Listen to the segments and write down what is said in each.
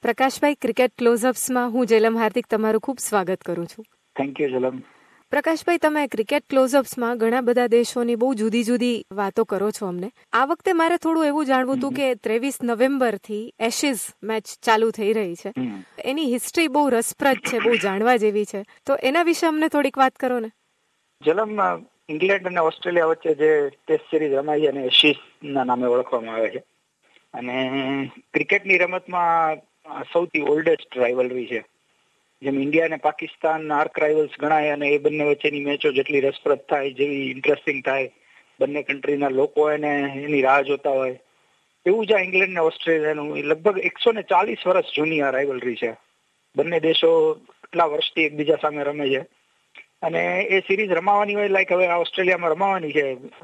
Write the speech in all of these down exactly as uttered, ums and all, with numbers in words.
Prakashbhai, cricket ક્લોઝઅપ્સમાં હું જેલમ હાર્દિક તમારું ખૂબ સ્વાગત કરું છું. Thank you Jhelum. પ્રકાશભાઈ, તમે ક્રિકેટ ક્લોઝઅપ્સમાં ઘણા બધા દેશોની બહુ જુદી જુદી વાતો કરો છો અમને. આ વખતે મારે થોડું એવું જાણવું હતું કે ત્રેવીસ નવેમ્બરથી એશિઝ મેચ ચાલુ થઈ રહી છે. એની હિસ્ટ્રી બહુ રસપ્રદ છે, બહુ જાણવા જેવી છે, તો એના વિશે અમને થોડીક વાત કરો ને. જેલમ, ઇંગ્લેન્ડ અને ઓસ્ટ્રેલિયા વચ્ચે જે ટેસ્ટ સિરીઝ રમાઈ અને એશિઝ ના નામે ઓળખવામાં આવે છે, અને ક્રિકેટની રમતમાં સૌથી ઓલ્ડેસ્ટ રાઇવલરી છે. જેમ ઇન્ડિયા અને પાકિસ્તાન આર્ક રાઇવલ્સ ગણાય અને એ બંને વચ્ચેની મેચો જેટલી રસપ્રદ થાય, જેવી ઇન્ટરેસ્ટિંગ થાય, બંને કન્ટ્રીના લોકો એને એની રાહ જોતા હોય, એવું જ આ ઇંગ્લેન્ડ ને ઓસ્ટ્રેલિયાનું લગભગ એકસો ને ચાલીસ વર્ષ જૂની આ રાઇવલરી છે. બંને દેશો કેટલા વર્ષથી એકબીજા સામે રમે છે અને એ સિરીઝ રમાવાની હોય, લાઈક હવે ઓસ્ટ્રેલિયામાં રમાવાની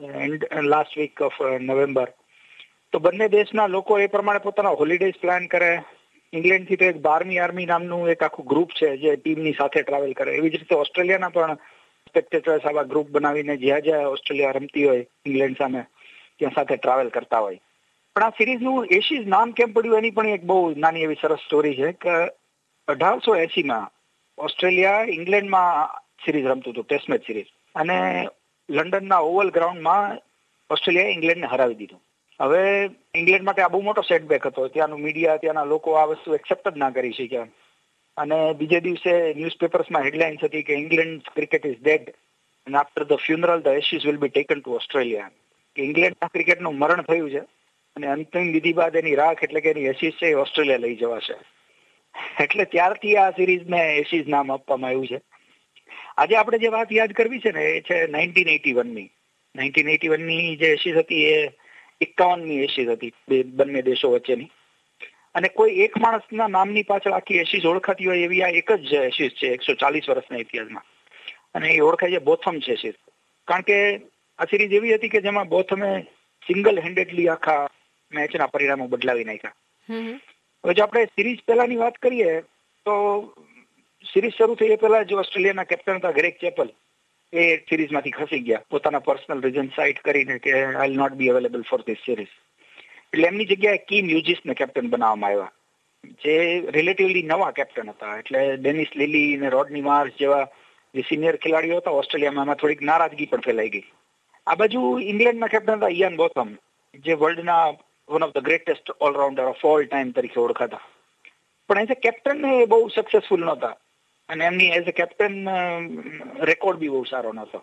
છે લાસ્ટ વીક ઓફ નવેમ્બર. તો બંને દેશના લોકો એ પ્રમાણે પોતાના હોલિડેઝ પ્લાન કરે. ઇંગ્લેન્ડથી તો એક બારમી આર્મી નામનું એક આખું ગ્રુપ છે જે ટીમની સાથે ટ્રાવેલ કરે. એવી જ રીતે ઓસ્ટ્રેલિયાના પણ સ્પેક્ટેટર્સ આવા ગ્રુપ બનાવીને જ્યાં જ્યાં ઓસ્ટ્રેલિયા રમતી હોય ઇંગ્લેન્ડ સામે ત્યાં સાથે ટ્રાવેલ કરતા હોય. પણ આ સિરીઝનું એશિઝ નામ કેમ પડ્યું એની પણ એક બહુ નાની એવી સરસ સ્ટોરી છે કે અઢારસો એસીમાં ઓસ્ટ્રેલિયા ઇંગ્લેન્ડમાં સિરીઝ રમતું હતું, ટેસ્ટ મેચ સિરીઝ, અને લંડનના ઓવલ ગ્રાઉન્ડમાં ઓસ્ટ્રેલિયાએ ઇંગ્લેન્ડને હરાવી દીધું. હવે ઇંગ્લેન્ડ માટે આ બહુ મોટો સેટબેક હતો. ત્યાંનું મીડિયા, ત્યાંના લોકો આ વસ્તુ એક્સેપ્ટ જ ના કરી શક્યા અને બીજે દિવસે ન્યૂઝપેપર્સમાં હેડલાઇન્સ હતી કે England cricket is dead and after the funeral the Ashes will be taken to Australia. કે ઇંગ્લેન્ડના ક્રિકેટનું મરણ થયું છે અને અંતિમ વિધિ બાદ એની રાખ એટલે કે એની એશિઝ છે એ ઓસ્ટ્રેલિયા લઈ જવાશે. એટલે ત્યારથી આ સિરીઝને એશિઝ નામ આપવામાં આવ્યું છે. આજે આપણે જે વાત યાદ કરવી છે ને એ છે નાઇન્ટીન એટી વનની. નાઇન્ટીન એટી વનની જે એશિઝ હતી એ એકાવનમી એશિઝ હતી બંને દેશો વચ્ચેની, અને કોઈ એક માણસના નામની પાછળ આખી એશિઝ ઓળખાતી હોય એવી આ એક જ એશિઝ છે એકસો ચાલીસ વર્ષના ઇતિહાસમાં, અને એ ઓળખાય છે બોથમ છે એશિઝ. કારણ કે આ સિરીઝ એવી હતી કે જેમાં બોથમે સિંગલ હેન્ડેડલી આખા મેચના પરિણામો બદલાવી નાખ્યા. હવે જો આપણે સિરીઝ પહેલાની વાત કરીએ તો સિરીઝ શરૂ થઈ એ પહેલા જે ઓસ્ટ્રેલિયાના કેપ્ટન હતા ગ્રેગ ચેપલ, એ સિરીઝમાંથી ખસી ગયા પોતાના પર્સનલ રીઝન સાઇટ કરીને કે I will not be available for this series. એટલે એમની જગ્યાએ કીમ હ્યુજીસને કેપ્ટન બનાવવામાં આવ્યા, જે રિલેટિવલી નવા કેપ્ટન હતા. એટલે ડેનિસ લીલી અને રોડની માર્શ જેવા જે સિનિયર ખેલાડીઓ હતા ઓસ્ટ્રેલિયામાં, એમાં થોડીક નારાજગી પણ ફેલાઈ ગઈ. આ બાજુ ઇંગ્લેન્ડના કેપ્ટન હતા ઇયાન બોથમ, જે વર્લ્ડના one of the greatest allrounder of all time તરીકે ઓળખાતા. પણ એઝ અ કેપ્ટન એ બહુ સક્સેસફુલ નહોતા અને એમની એઝ અ કેપ્ટન રેકોર્ડ બી બહુ સારો નહોતો.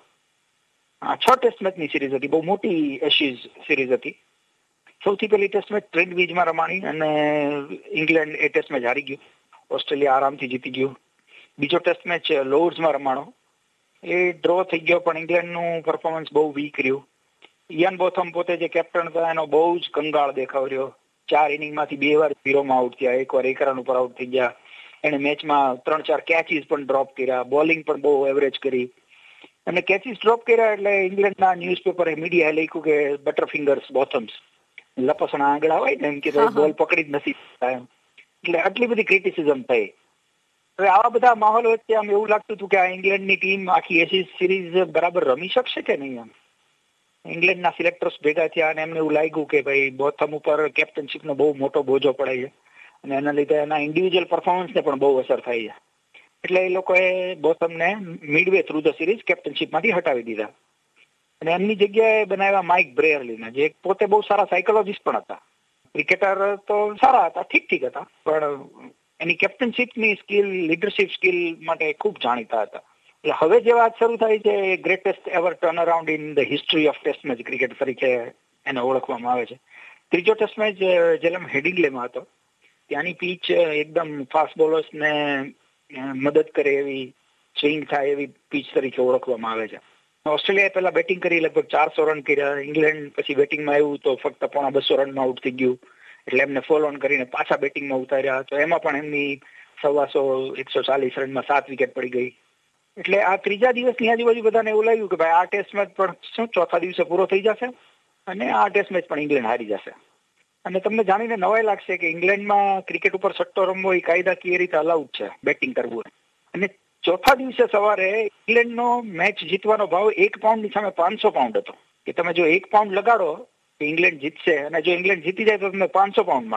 છ ટેસ્ટ મેચની સિરીઝ હતી, બહુ મોટી એશિઝ સિરીઝ હતી. સૌથી પહેલી ટેસ્ટ મેચ ટ્રેન્ટબ્રિજમાં રમાણી અને ઇંગ્લેન્ડ એ ટેસ્ટ મેચ હારી ગયું, ઓસ્ટ્રેલિયા આરામથી જીતી ગયું. બીજો ટેસ્ટ મેચ લોર્ડ્સમાં રમાણો, એ ડ્રો થઈ ગયો, પણ ઇંગ્લેન્ડનું પરફોર્મન્સ બહુ વીક રહ્યું. ઇયાન બોથમ પોતે જે કેપ્ટન હતા એનો બહુ જ કંગાળ દેખાવ રહ્યો. ચાર ઇનિંગમાંથી બે વાર ઝીરોમાં આઉટ થયા, એક વાર એક રન ઉપર આઉટ થઈ ગયા. એને મેચમાં ત્રણ ચાર કેચીસ પણ ડ્રોપ કર્યા, બોલિંગ પણ બહુ એવરેજ કરી. અને કેચીસ ડ્રોપ કર્યા એટલે ઇંગ્લેન્ડના ન્યૂઝપેપરે મીડિયાએ લખ્યું કે બટર ફિંગર્સ બોથમ્સ, લપસણા આંગળા હોય ને એમ કે બોલ પકડી જ નથી શકતા એમ. એટલે આટલી બધી ક્રિટિસિઝમ થઈ. હવે આવા બધા માહોલ વચ્ચે આમ એવું લાગતું હતું કે આ ઇંગ્લેન્ડની ટીમ આખી એશિઝ સિરીઝ બરાબર રમી શકશે કે નહીં. એમ ઇંગ્લેન્ડના સિલેક્ટર્સ ભેગા થયા અને એમને એવું લાગ્યું કે ભાઈ બોથમ ઉપર કેપ્ટનશીપનો બહુ મોટો બોજો પડે છે અને એના લીધે એના ઇન્ડિવિજ્યુઅલ પરફોર્મન્સને પણ બહુ અસર થાય છે. એટલે એ લોકોએ બોથમને મિડવે થ્રુ ધ સિરીઝ કેપ્ટનશીપમાંથી હટાવી દીધા અને એમની જગ્યાએ બનાવ્યા માઇક બ્રેયરલીને, જે પોતે બહુ સારા સાયકોલોજીસ્ટ પણ હતા. ક્રિકેટર તો સારા હતા, ઠીક ઠીક હતા, પણ એની કેપ્ટનશીપની સ્કિલ, લીડરશીપ સ્કિલ માટે ખૂબ જાણીતા હતા. એટલે હવે જે વાત શરૂ થાય છે એ greatest ever turn around in the history of test match cricket તરીકે એને ઓળખવામાં આવે છે. ત્રીજો ટેસ્ટ મેચ જેલમ હેડિંગ્લેમાં હતો. ત્યાંની પીચ એકદમ ફાસ્ટ બોલર્સને મદદ કરે એવી, સ્વિંગ થાય એવી પીચ તરીકે ઓળખવામાં આવે છે. ઓસ્ટ્રેલિયાએ પહેલા બેટિંગ કરી, લગભગ ચારસો રન કર્યા. ઇંગ્લેન્ડ પછી બેટિંગમાં આવ્યું તો ફક્ત પોણા બસો રનમાં આઉટ થઈ ગયું. એટલે એમને ફોલો ઓન કરીને પાછા બેટિંગમાં ઉતાર્યા, તો એમાં પણ એમની સવાસો એકસો ચાલીસ રનમાં સાત વિકેટ પડી ગઈ. એટલે આ ત્રીજા દિવસની આજુબાજુ બધાને એવું લાગ્યું કે ભાઈ આ ટેસ્ટ મેચ પણ શું ચોથા દિવસે પૂરો થઈ જશે અને આ ટેસ્ટ મેચ પણ ઇંગ્લેન્ડ હારી જશે. અને તમને જાણીને નવાઈ લાગશે કે ઇંગ્લેન્ડમાં ક્રિકેટ ઉપર સટ્ટો રમવો એ કાયદાકીય રીતે અલાઉડ છે, બેટિંગ કરવું. અને ચોથા દિવસે સવારે ઇંગ્લેન્ડનો મેચ જીતવાનો ભાવ એક પાઉન્ડની સામે પાંચસો પાઉન્ડ હતો. કે તમે જો એક પાઉન્ડ લગાડો તો ઇંગ્લેન્ડ જીતશે અને જો ઇંગ્લેન્ડ જીતી જાય તો તમને પાંચસો પાઉન્ડ મળે એમ.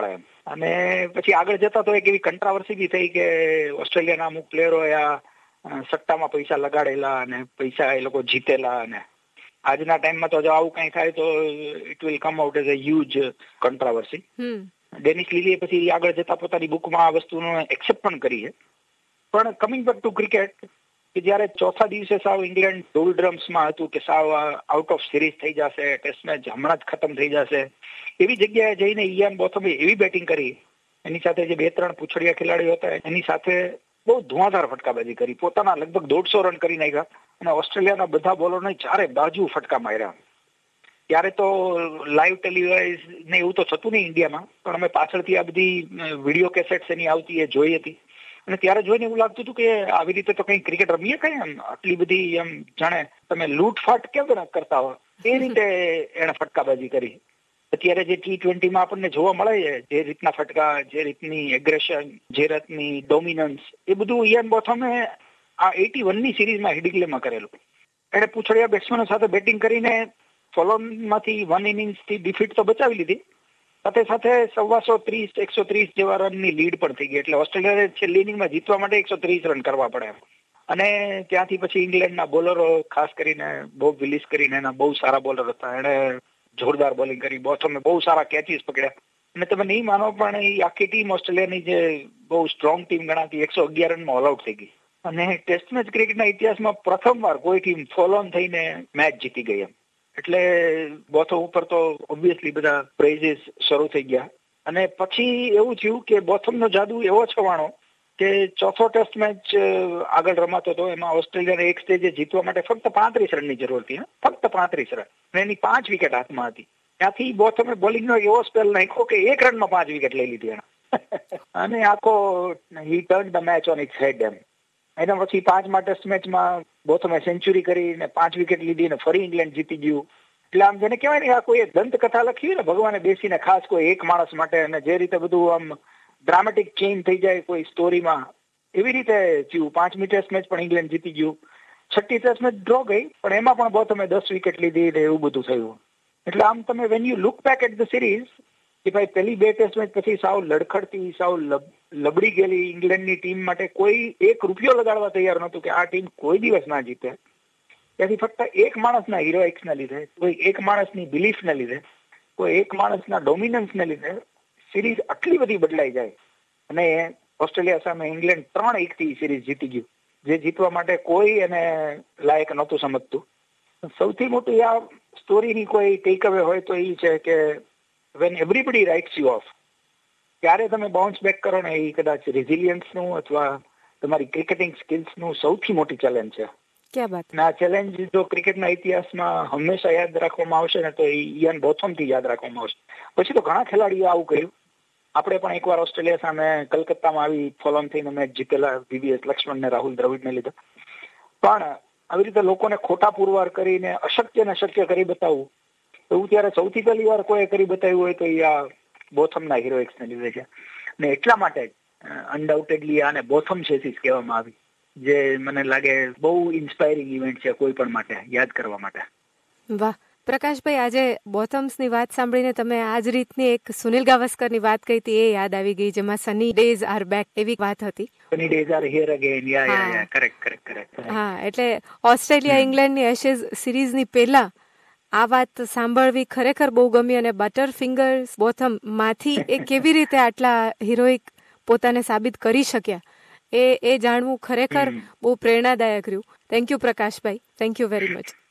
અને પછી આગળ જતા તો એક એવી કંટ્રાવર્સી બી થઈ કે ઓસ્ટ્રેલિયાના અમુક પ્લેયરો આ સટ્ટામાં પૈસા લગાડેલા અને પૈસા એ લોકો જીતેલા, અને આજના ટાઈમમાં તો જો આવું કઈ થાય તો it will come out as a huge controversy. Dennis લીલીએ પછી આગળ જતા પોતાની બુકમાં આ વસ્તુનો એક્સેપ્ટ પણ કરી છે. પણ કમિંગ બેક ટુ ક્રિકેટ, કે જયારે ચોથા દિવસે સાવ ઇંગ્લેન્ડ ડોલડ્રમ્સમાં હતું કે સાવ આઉટ ઓફ સિરીઝ થઈ જશે, ટેસ્ટ મેચ હમણાં જ ખતમ થઈ જશે, એવી જગ્યાએ જઈને ઇયાન બોથમે એવી બેટિંગ કરી, એની સાથે જે બે ત્રણ પૂછડિયા ખેલાડીઓ હતા એની સાથે બહુ ધુઆધાર ફટકાબાજી કરી, પોતાના લગભગ દોઢસો રન કરી નાખ્યા અને ઓસ્ટ્રેલિયાના બધા બોલરોને ચારે બાજુ ફટકા માર્યા. ત્યારે તો લાઈવ ટેલિવાઇઝ ને એવું તો થતું નહીં ઇન્ડિયામાં, પણ અમે પાછળથી આ બધી વિડીયો કેસેટ્સ એની આવતી એ જોઈ હતી, અને ત્યારે જોઈને એવું લાગતું હતું કે આવી રીતે તો કઈ ક્રિકેટ રમીએ કઈ, એમ આટલી બધી એમ જાણે તમે લૂંટફાટ કેમ કરતા હોય એ રીતે એને ફટકાબાજી કરી. અત્યારે જે ટી ટ્વેન્ટીમાં આપણને જોવા મળે છે, જે રીતના ફટકા, જે રીતની એગ્રેશન, જે રીતની ડોમિનન્સ, એ બધું ઇયાન બોથમે આ એટી વનની સિરીઝમાં હિડિગ્લેમાં કરેલું. એને પૂછડિયા બેટ્સમેનો સાથે બેટિંગ કરીને ફોલોનમાંથી વન ઇનિંગ્સથી ડિફીટ તો બચાવી લીધી, સાથે સાથે સવાસો ત્રીસ એકસો ત્રીસ જેવા રનની લીડ પણ થઈ ગઈ. એટલે ઓસ્ટ્રેલિયાને છેલ્લી ઇનિંગમાં જીતવા માટે એકસો ત્રીસ રન કરવા પડે. અને ત્યાંથી પછી ઇંગ્લેન્ડના બોલરો, ખાસ કરીને બોબ વિલિસ કરીને એના બહુ સારા બોલર હતા, એને જોરદાર બોલિંગ કરી, બોથમે બહુ સારા કેચીસ પકડ્યા, અને તમે નહીં માનો પણ એ આખી ટીમ ઓસ્ટ્રેલિયાની જે બહુ સ્ટ્રોંગ ટીમ ગણાતી એકસો અગિયાર રનમાં ઓલ આઉટ થઈ ગઈ. અને ટેસ્ટ મેચ ક્રિકેટના ઇતિહાસમાં પ્રથમવાર કોઈ ટીમ ફોલોન થઈને મેચ જીતી ગઈ એમ. એટલે બોથમ ઉપર તો ઓબ્વિયસલી બધા પ્રેઝીસ શરૂ થઈ ગયા. અને પછી એવું થયું કે બોથમનો જાદુ એવો છવાણો કે ચોથો ટેસ્ટ મેચ આગળ રમાતો હતો, એમાં ઓસ્ટ્રેલિયાને એક સ્ટેજે જીતવા માટે ફક્ત પાંત્રીસ રનની જરૂર હતી, ફક્ત પાંત્રીસ રન, અને એની પાંચ વિકેટ હાથમાં હતી. ત્યાંથી બોથમે બોલિંગનો એવો સ્પેલ નાખ્યો કે એક રનમાં પાંચ વિકેટ લઈ લીધી એને અને આખો he turn the match on its head એમ. એના પછી પાંચમા ટેસ્ટ મેચમાં બોથમે સેન્ચુરી કરી ને પાંચ વિકેટ લીધી ને ફરી ઇંગ્લેન્ડ જીતી ગયું. એટલે આમ જેને કહેવાય ને, આ કોઈ દંતકથા લખી ને ભગવાને બેસીને ખાસ કોઈ એક માણસ માટે, અને જે રીતે બધું આમ ડ્રામેટિક ચેન્જ થઈ જાય કોઈ સ્ટોરીમાં, એવી રીતે થયું. પાંચમી ટેસ્ટ મેચ પણ ઇંગ્લેન્ડ જીતી ગયું, છઠ્ઠી ટેસ્ટ મેચ ડ્રો ગઈ, પણ એમાં પણ બોથમે દસ વિકેટ લીધી ને એવું બધું થયું. એટલે આમ તમે when you look back at the series, કે ભાઈ પેલી બે ટેસ્ટ મેચ પછી સાવ લડખડતી, સાવ લબડી ગયેલી ઇંગ્લેન્ડની ટીમ માટે કોઈ એક રૂપિયો લગાડવા તૈયાર નહોતું કે આ ટીમ કોઈ દિવસ ના જીતે. ત્યાંથી ફક્ત એક માણસના હિરોઇક્સના લીધે, કોઈ એક માણસની બિલીફને લીધે, કોઈ એક માણસના ડોમિનન્સને લીધે સિરીઝ આટલી બધી બદલાઈ જાય, અને ઓસ્ટ્રેલિયા સામે ઇંગ્લેન્ડ ત્રણ એકથી સિરીઝ જીતી ગયું, જે જીતવા માટે કોઈ એને લાયક નહોતું સમજતું. સૌથી મોટી આ સ્ટોરીની કોઈ ટેક અવે હોય તો એ છે કે when everybody writes you off, ત્યારે તમે બાઉન્સ બેક કરો ને, એ કદાચ રેઝિલિયન્સનું અથવા તમારી ક્રિકેટિંગ સ્કિલ્સનું સૌથી મોટી ચેલેન્જ છે. ક્યાં વાત. આ ચેલેન્જ જો ક્રિકેટના ઇતિહાસમાં હંમેશા યાદ રાખવામાં આવશે ને, તો એ ઇયાન બોથમથી યાદ રાખવામાં આવશે. પછી તો ઘણા ખેલાડીઓ આવું કર્યું. આપણે પણ એકવાર ઓસ્ટ્રેલિયા સામે કલકત્તામાં આવી ફોલોન થઈને મેચ જીતેલા, વીવીએસ લક્ષ્મણ ને રાહુલ દ્રવિડને લીધે. પણ આવી રીતે લોકોને ખોટા પુરવાર કરીને અશક્યને શક્ય કરી બતાવવું, એવું ત્યારે સૌથી પહેલી વાર કોઈ કરી બતાવ્યું હોય તો એ આ બોથમના હિરોઇક્સને લીધે છે. ને એટલા માટે જ અનડાઉટેડલી આને બોથમ ચેસિસ કહેવામાં આવી, જે મને લાગે બહુ ઇન્સ્પાયરિંગ ઇવેન્ટ છે કોઈ પણ માટે યાદ કરવા માટે. વાહ પ્રકાશભાઈ, આજે બોથમ્સની વાત સાંભળીને તમે આ જ રીતની એક સુનિલ ગાવસ્કરની વાત કહી હતી, એ યાદ આવી ગઈ, જેમાં સની ડેઝ આર બેક એવી વાત હતી. Sunny days are here again. Yeah yeah yeah correct correct correct. હા, એટલે ઓસ્ટ્રેલિયા ઇંગ્લેન્ડની એશેઝ સિરીઝની પહેલા આ વાત સાંભળવી ખરેખર બહુ ગમી, અને બટર ફિંગર્સ બોથમ માંથી એ કેવી રીતે આટલા હિરોઇક પોતાને સાબિત કરી શક્યા, એ એ જાણવું ખરેખર બહુ પ્રેરણાદાયક રહ્યું. થેન્ક યુ પ્રકાશભાઈ, થેન્ક યુ વેરી મચ.